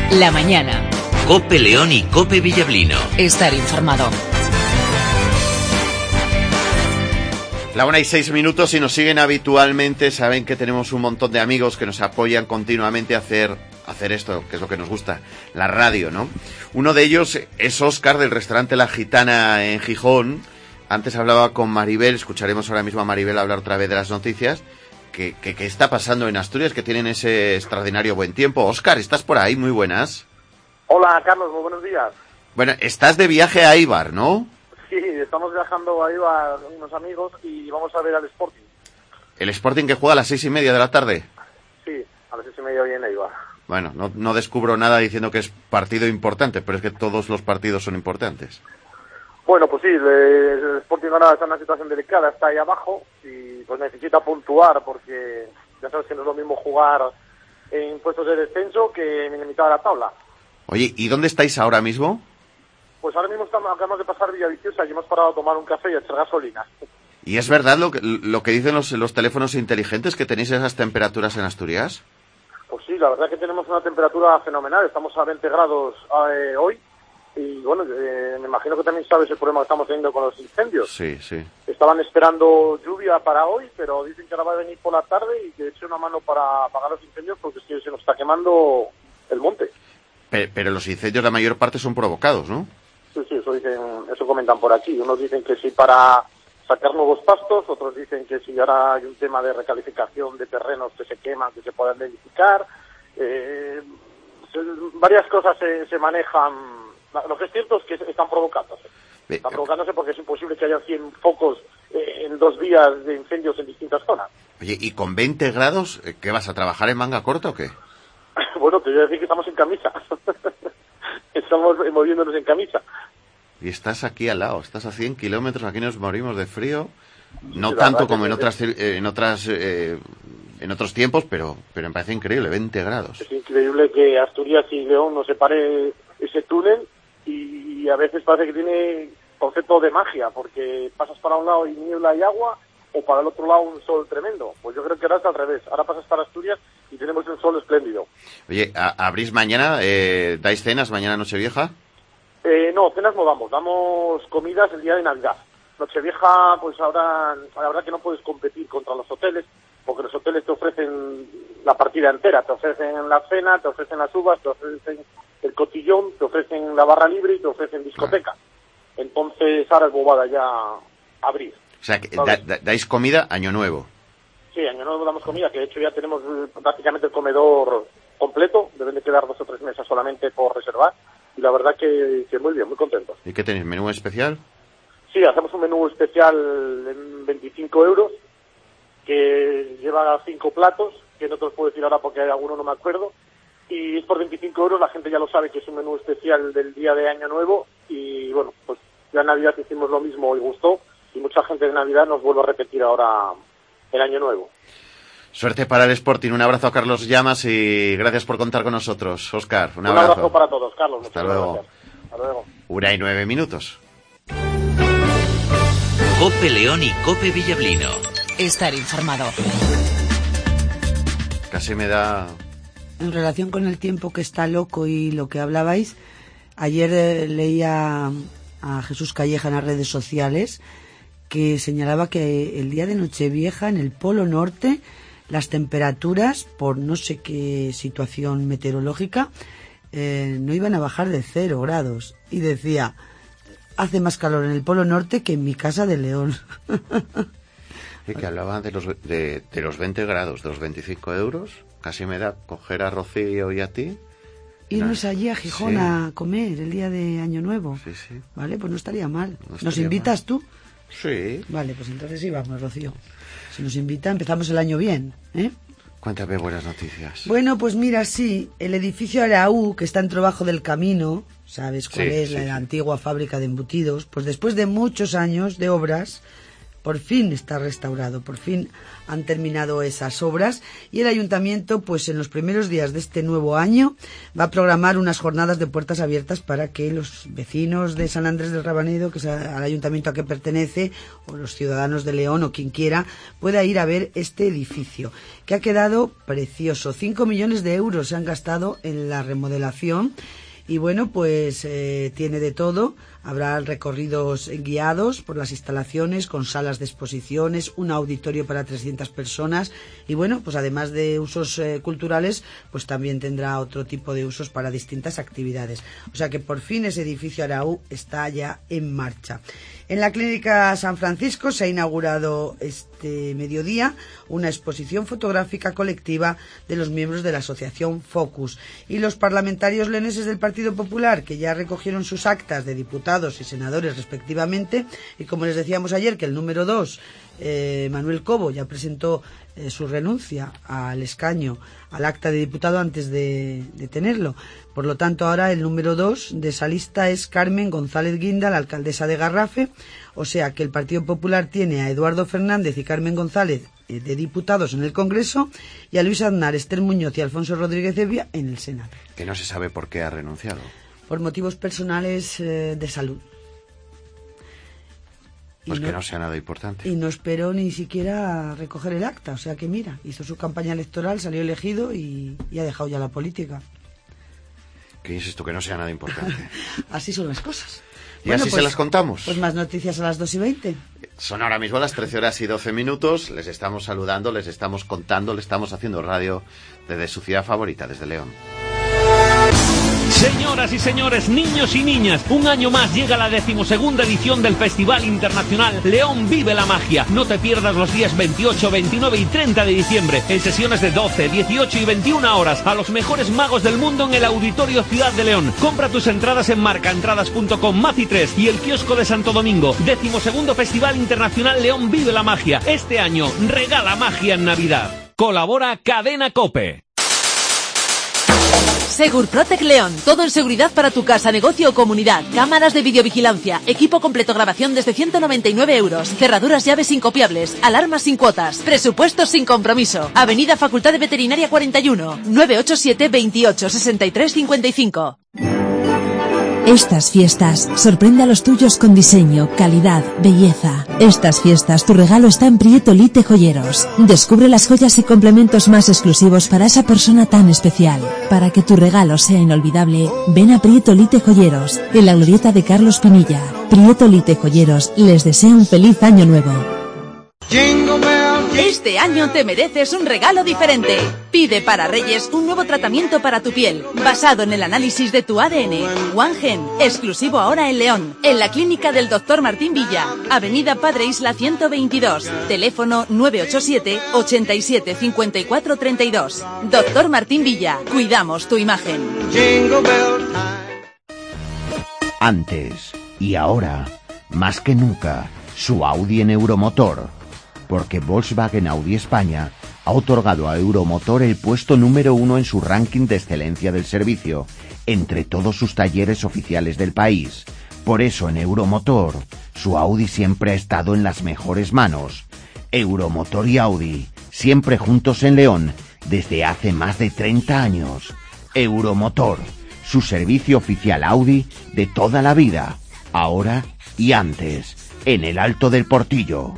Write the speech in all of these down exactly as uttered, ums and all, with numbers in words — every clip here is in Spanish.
La mañana. COPE León y COPE Villablino. Estar informado. La una y seis minutos, si nos siguen habitualmente saben que tenemos un montón de amigos que nos apoyan continuamente a hacer, a hacer esto, que es lo que nos gusta, la radio, ¿no? Uno de ellos es Óscar, del restaurante La Gitana en Gijón. Antes hablaba con Maribel, escucharemos ahora mismo a Maribel hablar otra vez de las noticias. ¿Qué, qué, qué está pasando en Asturias, que tienen ese extraordinario buen tiempo? Óscar, ¿estás por ahí? Muy buenas. Hola, Carlos, muy buenos días. Bueno, estás de viaje a Eibar, ¿no? Sí, estamos viajando a Eibar unos amigos y vamos a ver al Sporting. ¿El Sporting que juega a las seis y media de la tarde? Sí, a las seis y media hoy en Eibar. Bueno, no, no descubro nada diciendo que es partido importante, pero es que todos los partidos son importantes. Bueno, pues sí, el Sporting ahora está en una situación delicada, está ahí abajo y pues necesita puntuar porque ya sabes que no es lo mismo jugar en puestos de descenso que en la mitad de la tabla. Oye, ¿y dónde estáis ahora mismo? Pues ahora mismo estamos, acabamos de pasar Villaviciosa y hemos parado a tomar un café y a echar gasolina. ¿Y es verdad lo que, lo que dicen los, los teléfonos inteligentes, que tenéis esas temperaturas en Asturias? Pues sí, la verdad que tenemos una temperatura fenomenal, estamos a veinte grados eh, hoy. Y bueno, eh, me imagino que también sabes el problema que estamos teniendo con los incendios. Sí, sí. Estaban esperando lluvia para hoy, pero dicen que ahora va a venir por la tarde y que eche una mano para apagar los incendios porque es que se nos está quemando el monte. Pero, pero los incendios la mayor parte son provocados, ¿no? Sí, sí, eso dicen, eso comentan por aquí. Unos dicen que sí para sacar nuevos pastos, otros dicen que sí ahora hay un tema de recalificación de terrenos que se queman, que se puedan edificar. Eh, se, varias cosas se, se manejan. Lo que es cierto es que están provocándose. Están provocándose porque es imposible que haya cien focos eh, en dos días de incendios en distintas zonas. Oye, ¿y con veinte grados, qué vas a trabajar en manga corta o qué? Bueno, te voy a decir que estamos en camisa. Estamos moviéndonos en camisa. Y estás aquí al lado, estás a cien kilómetros, aquí nos morimos de frío. No Sí, tanto como en que otras eh, en otras eh, en otros tiempos, pero pero me parece increíble, veinte grados. Es increíble que Asturias y León nos separe ese túnel. Y a veces parece que tiene concepto de magia, porque pasas para un lado y niebla y agua, o para el otro lado un sol tremendo. Pues yo creo que ahora es al revés. Ahora pasas para Asturias y tenemos un sol espléndido. Oye, ¿abrís mañana? Eh, ¿Dais cenas mañana Nochevieja? Eh, no, cenas no damos. Damos comidas el día de Navidad. Nochevieja, pues ahora la verdad que no puedes competir contra los hoteles, porque los hoteles te ofrecen la partida entera. Te ofrecen la cena, te ofrecen las uvas, te ofrecen el cotillón, te ofrecen la barra libre y te ofrecen discoteca. Ah. Entonces ahora es bobada ya abrir. O sea, que da, da, dais comida Año Nuevo. Sí, Año Nuevo damos comida, que de hecho ya tenemos prácticamente el comedor completo. Deben de quedar dos o tres mesas solamente por reservar. Y la verdad que, que muy bien, muy contentos. ¿Y qué tenéis? ¿Menú especial? Sí, hacemos un menú especial en veinticinco euros, que lleva cinco platos, que no te los puedo decir ahora porque hay alguno no me acuerdo. Y es por veinticinco euros, la gente ya lo sabe que es un menú especial del día de Año Nuevo. Y bueno, pues ya en Navidad hicimos lo mismo y gustó. Y mucha gente de Navidad nos vuelve a repetir ahora el Año Nuevo. Suerte para el Sporting. Un abrazo a Carlos Llamas y gracias por contar con nosotros. Óscar, un abrazo. Un abrazo para todos, Carlos. Hasta luego. Gracias. Hasta luego. Una y nueve minutos. COPE León y COPE Villablino. Estar informado. Casi me da... En relación con el tiempo que está loco y lo que hablabais, ayer eh, leía a Jesús Calleja en las redes sociales que señalaba que el día de Nochevieja en el Polo Norte las temperaturas, por no sé qué situación meteorológica, eh, no iban a bajar de cero grados. Y decía, hace más calor en el Polo Norte que en mi casa de León. Sí, que hablaban de los, de, de los veinte grados, de los veinticinco euros. Casi me da coger a Rocío y a ti. Irnos allí a Gijón, sí, a comer el día de Año Nuevo. Sí, sí. Vale, pues no estaría mal. No estaría ¿Nos invitas mal. tú? Sí. Vale, pues entonces sí vamos, Rocío. Si nos invita, empezamos el año bien, ¿eh? Cuéntame buenas noticias. Bueno, pues mira, sí, el edificio de la U, que está en Trabajo del Camino, ¿sabes cuál sí, es? Sí, la, sí. la antigua fábrica de embutidos. Pues después de muchos años de obras, por fin está restaurado, por fin han terminado esas obras y el ayuntamiento, pues en los primeros días de este nuevo año, va a programar unas jornadas de puertas abiertas para que los vecinos de San Andrés del Rabanedo, que es al ayuntamiento a que pertenece, o los ciudadanos de León o quien quiera, pueda ir a ver este edificio, que ha quedado precioso. Cinco millones de euros se han gastado en la remodelación. Y bueno, pues eh, tiene de todo. Habrá recorridos guiados por las instalaciones con salas de exposiciones, un auditorio para trescientas personas y bueno, pues además de usos eh, culturales, pues también tendrá otro tipo de usos para distintas actividades. O sea que por fin ese edificio Araú está ya en marcha. En la Clínica San Francisco se ha inaugurado este mediodía una exposición fotográfica colectiva de los miembros de la asociación Focus. Y los parlamentarios leoneses del Partido Popular, que ya recogieron sus actas de diputados y senadores respectivamente, y como les decíamos ayer que el número dos, eh, Manuel Cobo, ya presentó eh, su renuncia al escaño, al acta de diputado antes de, de tenerlo. Por lo tanto, ahora el número dos de esa lista es Carmen González Guinda, la alcaldesa de Garrafe. O sea que el Partido Popular tiene a Eduardo Fernández y Carmen González eh, de diputados en el Congreso y a Luis Aznar, Esther Muñoz y Alfonso Rodríguez Evia en el Senado. Que no se sabe por qué ha renunciado. Por motivos personales eh, de salud. Pues y que no, no sea nada importante. Y no esperó ni siquiera recoger el acta. O sea que mira, hizo su campaña electoral, salió elegido y, y ha dejado ya la política. Que insisto, que no sea nada importante. Así son las cosas. Y bueno, así pues, se las contamos. Pues más noticias a las dos y veinte. Son ahora mismo las trece horas y doce minutos. Les estamos saludando, les estamos contando, les estamos haciendo radio desde su ciudad favorita, desde León. Señoras y señores, niños y niñas, un año más llega la decimosegunda edición del Festival Internacional León Vive la Magia. No te pierdas los días veintiocho, veintinueve y treinta de diciembre, en sesiones de doce, dieciocho y veintiuna horas, a los mejores magos del mundo en el Auditorio Ciudad de León. Compra tus entradas en marcaentradas punto com, Maci tres y el kiosco de Santo Domingo. Decimosegundo Festival Internacional León Vive la Magia. Este año, regala magia en Navidad. Colabora Cadena COPE. Segurprotec León, todo en seguridad para tu casa, negocio o comunidad. Cámaras de videovigilancia, equipo completo grabación desde ciento noventa y nueve euros, cerraduras llaves incopiables, alarmas sin cuotas, presupuestos sin compromiso. Avenida Facultad de Veterinaria cuarenta y uno, nueve ocho siete, veintiocho, sesenta y tres, cincuenta y cinco. Estas fiestas, sorprende a los tuyos con diseño, calidad, belleza. Estas fiestas, tu regalo está en Prieto Lite Joyeros. Descubre las joyas y complementos más exclusivos para esa persona tan especial. Para que tu regalo sea inolvidable, ven a Prieto Lite Joyeros, en la glorieta de Carlos Pinilla. Prieto Lite Joyeros les desea un feliz año nuevo. Este año te mereces un regalo diferente. Pide para Reyes un nuevo tratamiento para tu piel, basado en el análisis de tu A D N. OneGen, exclusivo ahora en León, en la clínica del doctor Martín Villa, Avenida Padre Isla ciento veintidós, teléfono nueve ocho siete, ochenta y siete, cincuenta y cuatro, treinta y dos. doctor Martín Villa, cuidamos tu imagen. Antes y ahora, más que nunca, su Audi en Euromotor. Porque Volkswagen Audi España ha otorgado a Euromotor el puesto número uno en su ranking de excelencia del servicio, entre todos sus talleres oficiales del país. Por eso en Euromotor, su Audi siempre ha estado en las mejores manos. Euromotor y Audi, siempre juntos en León, desde hace más de treinta años. Euromotor, su servicio oficial Audi de toda la vida, ahora y antes, en el Alto del Portillo.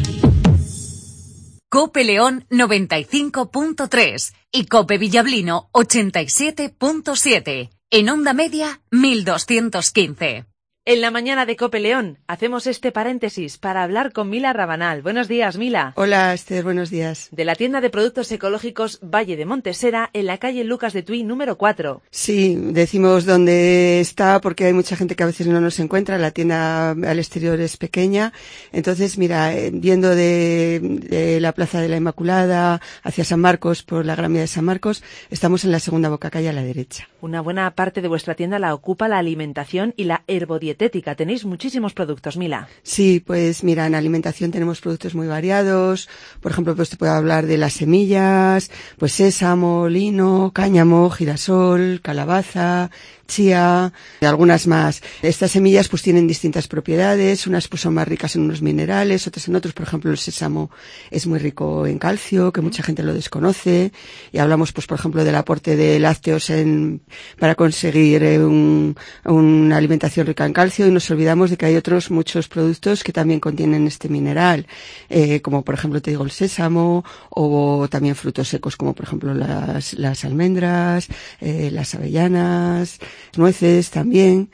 Cope León noventa y cinco punto tres y Cope Villablino ochenta y siete punto siete. En onda media mil doscientos quince. En la mañana de Cope León hacemos este paréntesis para hablar con Mila Rabanal. Buenos días, Mila. Hola, Esther, buenos días. De la tienda de productos ecológicos Valle de Montesera, en la calle Lucas de Tuy, número cuatro. Sí, decimos dónde está porque hay mucha gente que a veces no nos encuentra. La tienda al exterior es pequeña. Entonces, mira, yendo de, de la Plaza de la Inmaculada hacia San Marcos, por la Gran Vía de San Marcos, estamos en la segunda bocacalle a la derecha. Una buena parte de vuestra tienda la ocupa la alimentación y la herbodietética. Tenéis muchísimos productos, Mila. Sí, pues mira, en alimentación tenemos productos muy variados. Por ejemplo, pues te puedo hablar de las semillas, pues sésamo, lino, cáñamo, girasol, calabaza, chía, y algunas más. Estas semillas pues tienen distintas propiedades, unas pues son más ricas en unos minerales, otras en otros. Por ejemplo, el sésamo es muy rico en calcio, que mucha gente lo desconoce, y hablamos pues por ejemplo del aporte de lácteos en, para conseguir eh, un, una alimentación rica en calcio, y nos olvidamos de que hay otros muchos productos que también contienen este mineral, eh, como por ejemplo te digo el sésamo, o también frutos secos como por ejemplo las, las almendras, eh, las avellanas, nueces también.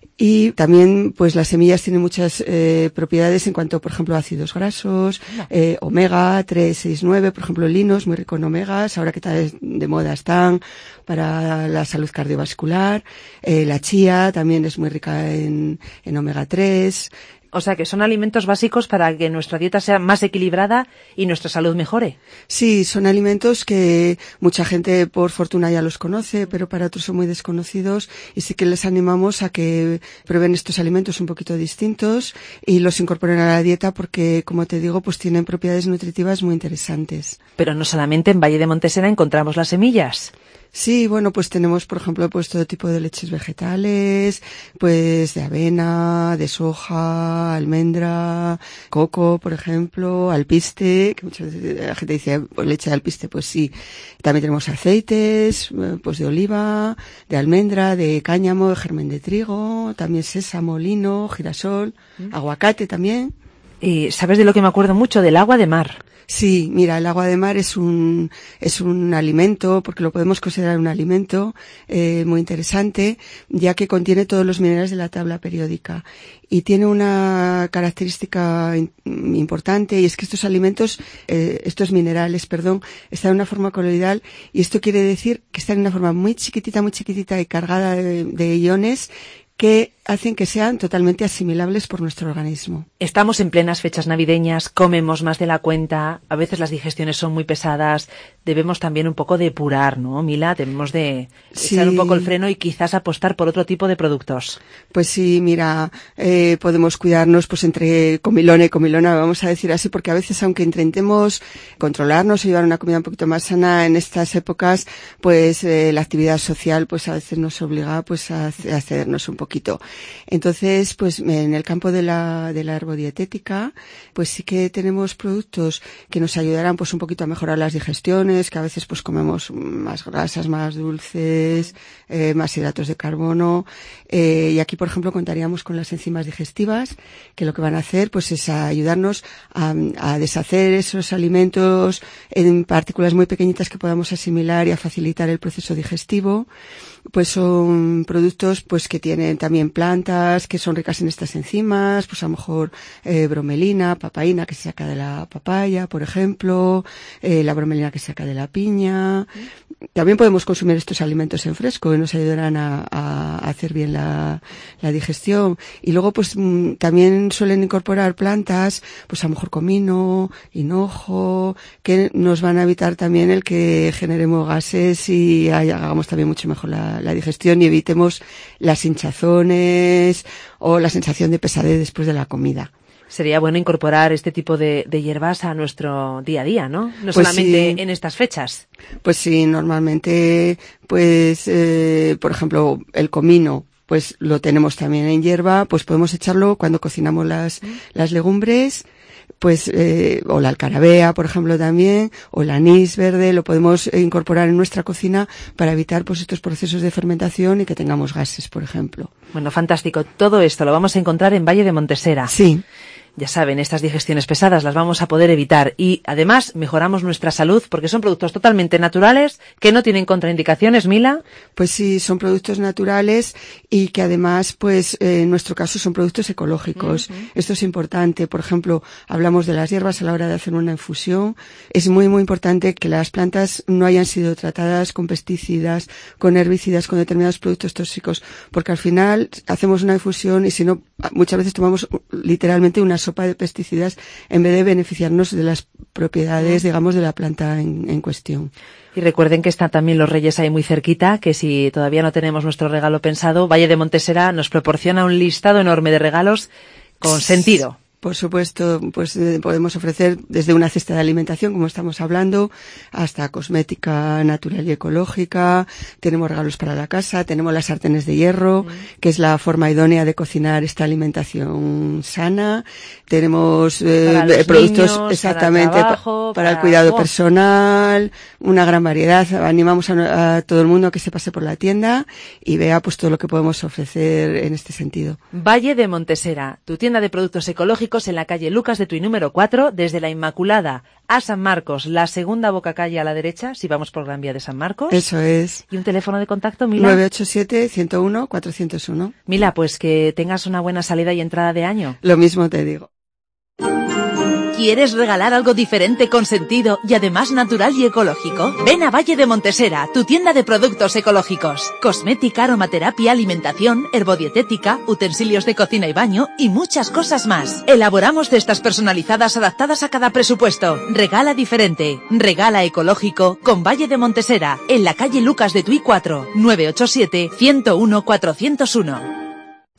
Y también, pues las semillas tienen muchas eh, propiedades en cuanto, por ejemplo, a ácidos grasos, eh, omega tres, seis, nueve, por ejemplo, el lino es muy rico en omegas, ahora que está de moda están para la salud cardiovascular, eh, la chía también es muy rica en, en omega tres. O sea, que son alimentos básicos para que nuestra dieta sea más equilibrada y nuestra salud mejore. Sí, son alimentos que mucha gente por fortuna ya los conoce, pero para otros son muy desconocidos, y sí que les animamos a que prueben estos alimentos un poquito distintos y los incorporen a la dieta porque, como te digo, pues tienen propiedades nutritivas muy interesantes. Pero no solamente en Valle de Montesera encontramos las semillas. Sí, bueno, pues tenemos, por ejemplo, pues todo tipo de leches vegetales, pues de avena, de soja, almendra, coco, por ejemplo, alpiste, que mucha la gente dice, pues leche de alpiste, pues sí. También tenemos aceites, pues de oliva, de almendra, de cáñamo, de germen de trigo, también sésamo, lino, girasol, mm. aguacate también. ¿Y sabes de lo que me acuerdo mucho? Del agua de mar. Sí, mira, el agua de mar es un es un alimento, porque lo podemos considerar un alimento eh, muy interesante, ya que contiene todos los minerales de la tabla periódica. Y tiene una característica in, importante, y es que estos alimentos, eh, estos minerales, perdón, están en una forma coloidal, y esto quiere decir que están en una forma muy chiquitita, muy chiquitita y cargada de, de iones, que hacen que sean totalmente asimilables por nuestro organismo. Estamos en plenas fechas navideñas, comemos más de la cuenta, a veces las digestiones son muy pesadas, debemos también un poco depurar, ¿no, Mila? Debemos de sí. echar un poco el freno y quizás apostar por otro tipo de productos. Pues sí, mira, eh, podemos cuidarnos pues entre comilona y comilona, vamos a decir así, porque a veces aunque intentemos controlarnos y llevar una comida un poquito más sana en estas épocas, pues eh, la actividad social pues a veces nos obliga pues a, a cedernos un poquito. Entonces, pues en el campo de la, de la herbodietética, pues sí que tenemos productos que nos ayudarán pues un poquito a mejorar las digestiones, que a veces pues comemos más grasas, más dulces, eh, más hidratos de carbono, eh, y aquí por ejemplo contaríamos con las enzimas digestivas, que lo que van a hacer pues es a ayudarnos a, a deshacer esos alimentos en partículas muy pequeñitas que podamos asimilar y a facilitar el proceso digestivo. Pues son productos pues que tienen también plantas que son ricas en estas enzimas, pues a lo mejor eh, bromelina, papaína que se saca de la papaya, por ejemplo, eh, la bromelina que se saca de la piña. También podemos consumir estos alimentos en fresco y nos ayudarán a, a hacer bien la, la digestión. Y luego pues m, también suelen incorporar plantas, pues a lo mejor comino, hinojo, que nos van a evitar también el que generemos gases y hagamos también mucho mejor la la digestión y evitemos las hinchazones o la sensación de pesadez después de la comida. Sería bueno incorporar este tipo de, de hierbas a nuestro día a día, ¿no? No pues solamente sí. en estas fechas. Pues sí, normalmente, pues, eh, por ejemplo, el comino, pues lo tenemos también en hierba, pues podemos echarlo cuando cocinamos las, mm. las legumbres, pues eh, o la alcarabea, por ejemplo, también, o el anís verde, lo podemos incorporar en nuestra cocina para evitar pues estos procesos de fermentación y que tengamos gases, por ejemplo. Bueno, fantástico. Todo esto lo vamos a encontrar en Valle de Montesera. Sí. Ya saben, estas digestiones pesadas las vamos a poder evitar y además mejoramos nuestra salud porque son productos totalmente naturales que no tienen contraindicaciones, Mila. Pues sí, son productos naturales y que además, pues eh, en nuestro caso son productos ecológicos. Uh-huh. Esto es importante. Por ejemplo, hablamos de las hierbas a la hora de hacer una infusión. Es muy, muy importante que las plantas no hayan sido tratadas con pesticidas, con herbicidas, con determinados productos tóxicos, porque al final hacemos una infusión y si no, muchas veces tomamos literalmente una sopa de pesticidas en vez de beneficiarnos de las propiedades, digamos, de la planta en, en cuestión. Y recuerden que están también los Reyes ahí muy cerquita, que si todavía no tenemos nuestro regalo pensado, Valle de Montesera nos proporciona un listado enorme de regalos con sentido. Por supuesto, pues eh, podemos ofrecer desde una cesta de alimentación, como estamos hablando, hasta cosmética natural y ecológica. Tenemos regalos para la casa, tenemos las sartenes de hierro, mm. que es la forma idónea de cocinar esta alimentación sana. Tenemos eh, para productos niños, exactamente para el, trabajo, pa, para para el cuidado oh. personal, una gran variedad. Animamos a, a todo el mundo a que se pase por la tienda y vea pues todo lo que podemos ofrecer en este sentido. Valle de Montesera, tu tienda de productos ecológicos en la calle Lucas de Tuy número cuatro, desde la Inmaculada a San Marcos, la segunda bocacalle a la derecha, si vamos por Gran Vía de San Marcos. Eso es. ¿Y un teléfono de contacto, Mila? nueve ocho siete, uno cero uno, cuatro cero uno. Mila, pues que tengas una buena salida y entrada de año. Lo mismo te digo. ¿Quieres regalar algo diferente, con sentido y además natural y ecológico? Ven a Valle de Montesera, tu tienda de productos ecológicos. Cosmética, aromaterapia, alimentación, herbodietética, utensilios de cocina y baño y muchas cosas más. Elaboramos cestas personalizadas adaptadas a cada presupuesto. Regala diferente, regala ecológico con Valle de Montesera, en la calle Lucas de Tuy cuatro, nueve ocho siete, uno cero uno, cuatro cero uno.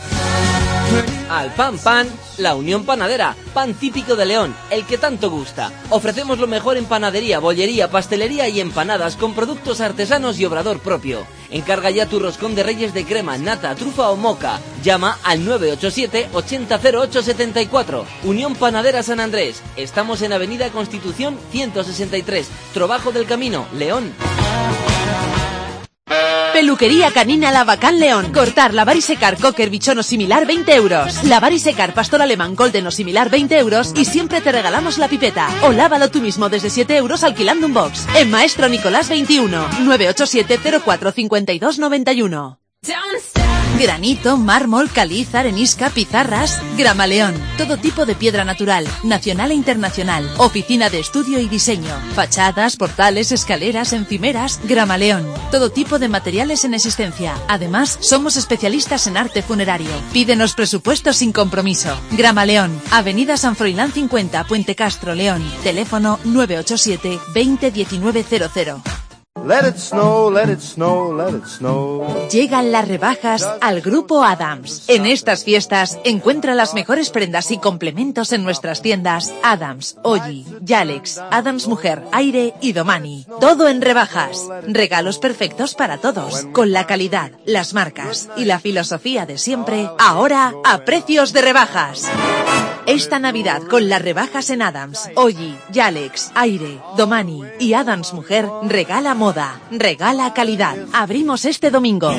Al Pan Pan, la Unión Panadera, pan típico de León, el que tanto gusta. Ofrecemos lo mejor en panadería, bollería, pastelería y empanadas con productos artesanos y obrador propio. Encarga ya tu roscón de reyes de crema, nata, trufa o moca. Llama al nueve ocho siete, ochenta cero ocho setenta y cuatro. Unión Panadera San Andrés. Estamos en Avenida Constitución ciento sesenta y tres, Trobajo del Camino, León. Peluquería canina Lavacán León. Cortar, lavar y secar cocker, bichón o similar, veinte euros. Lavar y secar pastor alemán, golden o similar, veinte euros. Y siempre te regalamos la pipeta. O lávalo tú mismo desde siete euros alquilando un box. En Maestro Nicolás veintiuno, nueve ocho siete, cero cuatro cinco dos nueve uno. Granito, mármol, caliz, arenisca, pizarras. Gramaleón. Todo tipo de piedra natural, nacional e internacional. Oficina de estudio y diseño. Fachadas, portales, escaleras, encimeras. Gramaleón. Todo tipo de materiales en existencia. Además, somos especialistas en arte funerario. Pídenos presupuestos sin compromiso. Gramaleón. Avenida San Froilán cincuenta, Puente Castro, León. Teléfono nueve ocho siete, veinte, diecinueve cero cero. Let it snow, let it snow, let it snow. Llegan las rebajas al Grupo Adams. En estas fiestas, encuentra las mejores prendas y complementos en nuestras tiendas Adams, Olli, Yalex, Adams Mujer, Aire y Domani. Todo en rebajas. Regalos perfectos para todos, con la calidad, las marcas y la filosofía de siempre, ahora a precios de rebajas. Esta Navidad, con las rebajas en Adams, Olli, Yalex, Aire, Domani y Adams Mujer, regala moda, regala calidad. Abrimos este domingo.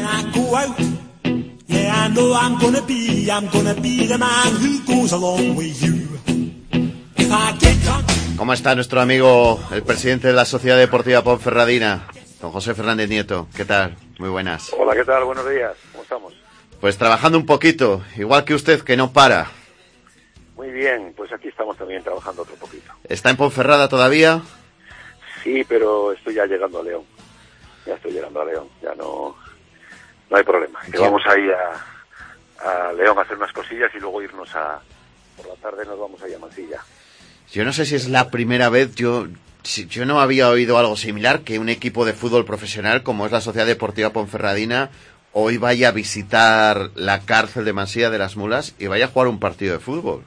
¿Cómo está nuestro amigo, el presidente de la Sociedad Deportiva Ponferradina, don José Fernández Nieto? ¿Qué tal? Muy buenas. Hola, ¿qué tal? Buenos días. ¿Cómo estamos? Pues trabajando un poquito, igual que usted, que no para. Muy bien, pues aquí estamos también trabajando otro poquito. ¿Está en Ponferrada todavía? Sí, pero estoy ya llegando a León. Ya estoy llegando a León, ya no no hay problema. Que vamos ahí a, a León a hacer unas cosillas y luego irnos a... Por la tarde nos vamos ahí a Mansilla. Yo no sé si es la primera vez, yo si, yo no había oído algo similar, que un equipo de fútbol profesional como es la Sociedad Deportiva Ponferradina hoy vaya a visitar la cárcel de Mansilla de las Mulas y vaya a jugar un partido de fútbol.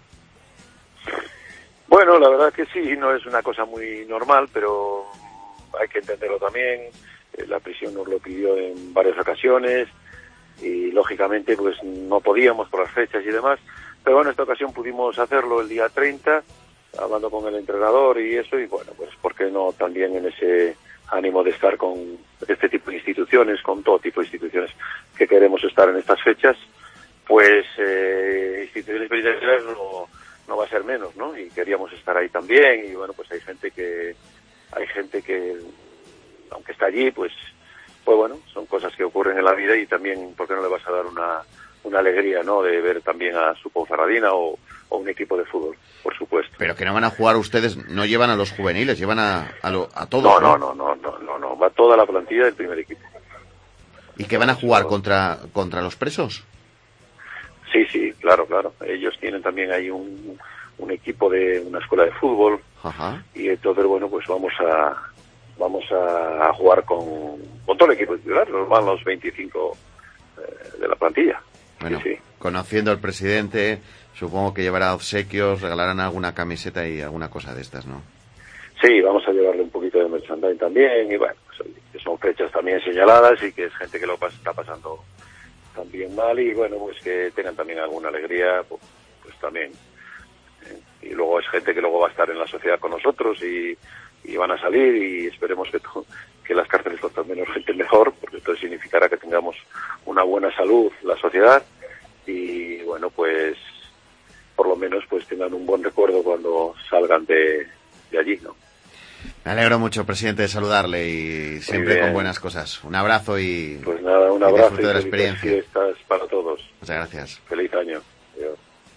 Bueno, la verdad que sí, no es una cosa muy normal, pero hay que entenderlo también. La prisión nos lo pidió en varias ocasiones y, lógicamente, pues no podíamos por las fechas y demás. Pero bueno, en esta ocasión pudimos hacerlo el día treinta, hablando con el entrenador y eso, y bueno, pues ¿por qué no también en ese ánimo de estar con este tipo de instituciones, con todo tipo de instituciones que queremos estar en estas fechas? Pues eh, instituciones penitenciarias no... no va a ser menos, ¿no? Y queríamos estar ahí también y bueno, pues hay gente que hay gente que aunque está allí, pues pues bueno, son cosas que ocurren en la vida y también ¿por qué no le vas a dar una una alegría, ¿no? De ver también a su Ponferradina o, o un equipo de fútbol, por supuesto. Pero que no van a jugar ustedes, no llevan a los juveniles, llevan a a, lo, a todos. No, no, no, no, no, no, no, va toda la plantilla del primer equipo. ¿Y que van a jugar contra contra los presos? Sí, sí, claro, claro. Ellos tienen también ahí un, un equipo de una escuela de fútbol. Ajá. Y entonces, bueno, pues vamos a vamos a, a jugar con, con todo el equipo titular. Nos van los veinticinco eh, de la plantilla. Bueno, sí, sí. Conociendo al presidente, supongo que llevará obsequios, regalarán alguna camiseta y alguna cosa de estas, ¿no? Sí, vamos a llevarle un poquito de merchandising también, y bueno, pues, que son fechas también señaladas y que es gente que lo pas- está pasando también mal, y bueno, pues que tengan también alguna alegría, pues, pues también. ¿eh? Y luego es gente que luego va a estar en la sociedad con nosotros y, y van a salir, y esperemos que, to- que las cárceles estén menos gente mejor, porque esto significará que tengamos una buena salud la sociedad, y bueno, pues por lo menos pues tengan un buen recuerdo cuando salgan de, de allí, ¿no? Me alegro mucho, presidente, de saludarle y siempre bien. con buenas cosas. Un abrazo y... Pues nada, un y abrazo disfrute y de la felices experiencia. fiestas para todos. Muchas gracias. Feliz año. Adiós.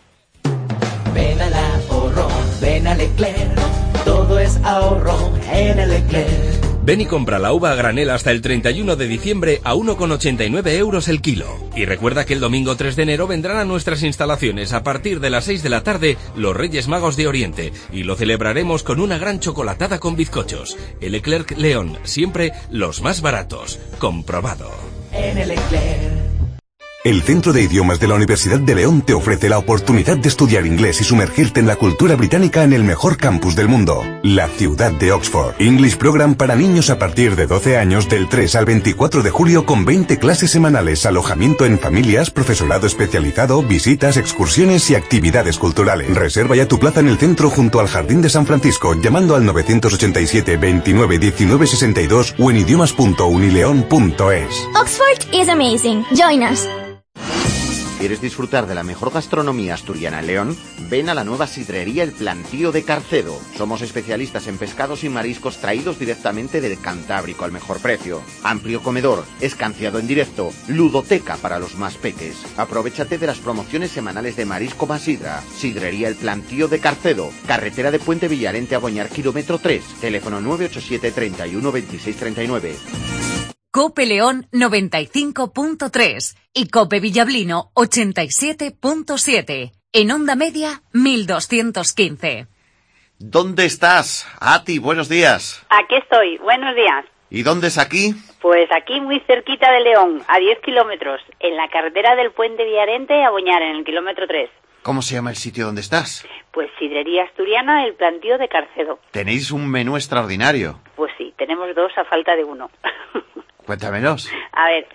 Ven al ahorro, ven a Leclerc, todo es ahorro en el Leclerc. Ven y compra la uva a granel hasta el treinta y uno de diciembre a uno con ochenta y nueve euros el kilo. Y recuerda que el domingo tres de enero vendrán a nuestras instalaciones a partir de las seis de la tarde los Reyes Magos de Oriente, y lo celebraremos con una gran chocolatada con bizcochos. El Leclerc León, siempre los más baratos. Comprobado. En el Leclerc. El Centro de Idiomas de la Universidad de León te ofrece la oportunidad de estudiar inglés y sumergirte en la cultura británica en el mejor campus del mundo, la ciudad de Oxford. English Program para niños a partir de doce años del tres al veinticuatro de julio con veinte clases semanales, alojamiento en familias, profesorado especializado, visitas, excursiones y actividades culturales. Reserva ya tu plaza en el centro junto al Jardín de San Francisco llamando al novecientos ochenta y siete, veintinueve, diecinueve sesenta y dos o en idiomas punto unileon punto es. Oxford is amazing. Join us. ¿Quieres disfrutar de la mejor gastronomía asturiana en León? Ven a la nueva sidrería El Plantío de Carcedo. Somos especialistas en pescados y mariscos traídos directamente del Cantábrico al mejor precio. Amplio comedor, escanciado en directo, ludoteca para los más peques. Aprovéchate de las promociones semanales de marisco más sidra. Sidrería El Plantío de Carcedo. Carretera de Puente Villarente a Boñar, kilómetro tres. Teléfono nueve ocho siete, treinta y uno, veintiséis, treinta y nueve. Cope León noventa y cinco punto tres y Cope Villablino ochenta y siete punto siete. En onda media mil doscientos quince. ¿Dónde estás? Ati, buenos días. Aquí estoy, buenos días. ¿Y dónde es aquí? Pues aquí muy cerquita de León, a diez kilómetros, en la carretera del Puente Villarente a Boñar, en el kilómetro tres. ¿Cómo se llama el sitio donde estás? Pues sidrería asturiana El Plantío de Carcedo. Tenéis un menú extraordinario. Pues sí, tenemos dos a falta de uno. Cuéntamelos. A ver,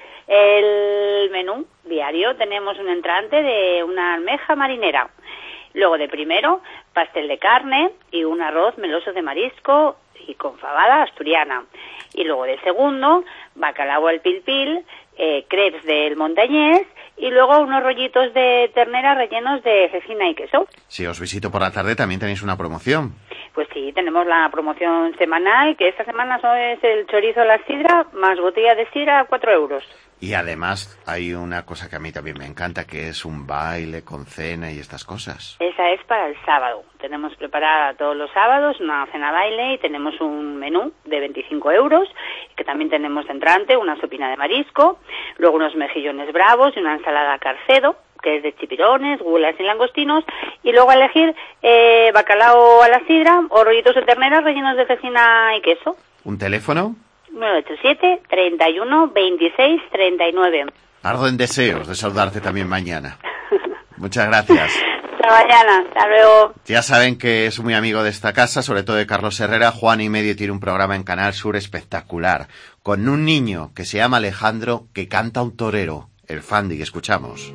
el menú diario tenemos un entrante de una almeja marinera. Luego de primero, pastel de carne y un arroz meloso de marisco y con fabada asturiana. Y luego de segundo, bacalao al pil pil, eh, crepes del montañés y luego unos rollitos de ternera rellenos de cecina y queso. Si os visito por la tarde también tenéis una promoción. Pues sí, tenemos la promoción semanal, que esta semana es el chorizo a la sidra más botella de sidra a cuatro euros. Y además hay una cosa que a mí también me encanta, que es un baile con cena y estas cosas. Esa es para el sábado. Tenemos preparada todos los sábados una cena baile y tenemos un menú de veinticinco euros, que también tenemos de entrante una sopina de marisco, luego unos mejillones bravos y una ensalada Carcedo, que es de chipirones, gulas y langostinos, y luego a elegir eh, bacalao a la sidra o rollitos de ternera rellenos de cecina y queso. ¿Un teléfono? nueve ocho siete, treinta y uno, veintiséis, treinta y nueve. Ardo en deseos de saludarte también mañana. Muchas gracias. Hasta mañana, hasta luego. Ya saben que es muy amigo de esta casa, sobre todo de Carlos Herrera. Juan y Medio tiene un programa en Canal Sur espectacular, con un niño que se llama Alejandro, que canta un torero, el Fandi, que escuchamos.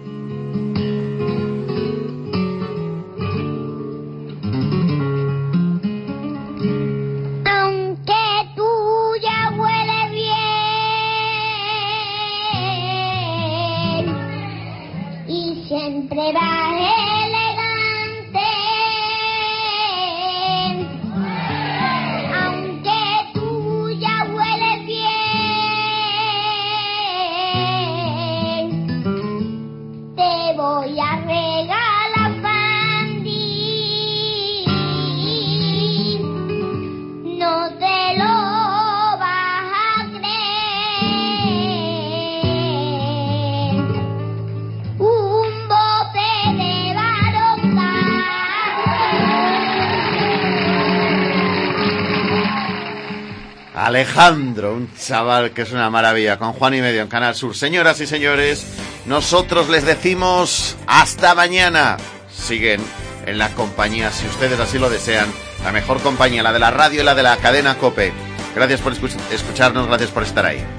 Siempre va elegante, aunque tú ya hueles bien, te voy a regalar Fandi, no te lo vas a creer. Un bote de barota. Alejandro, un chaval que es una maravilla, con Juan y Medio en Canal Sur. Señoras y señores, nosotros les decimos hasta mañana. siguen en la compañía, si ustedes así lo desean, la mejor compañía, la de la radio y la de la cadena COPE. Gracias por escucharnos, gracias por estar ahí.